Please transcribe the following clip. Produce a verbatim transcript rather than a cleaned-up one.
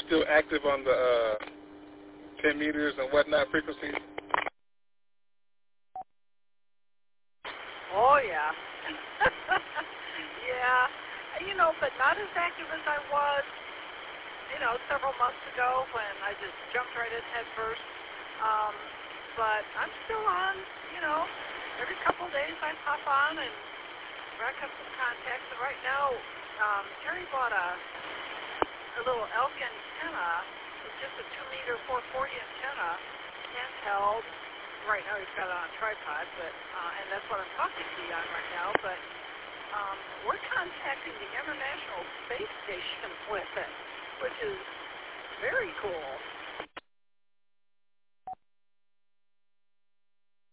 still active on the uh, ten meters and whatnot frequencies? Oh, yeah. yeah. You know, but not as active as I was, you know, several months ago when I just jumped right in head first. Um, but I'm still on, you know, every couple of days I pop on and rack up some contacts. And right now, um, Terry bought a, a little elk antenna. It's just a two meter four forty antenna, handheld. Right now he's got it on a tripod, but uh, and that's what I'm talking to you on right now. But um, we're contacting the International Space Station with it, which is very cool.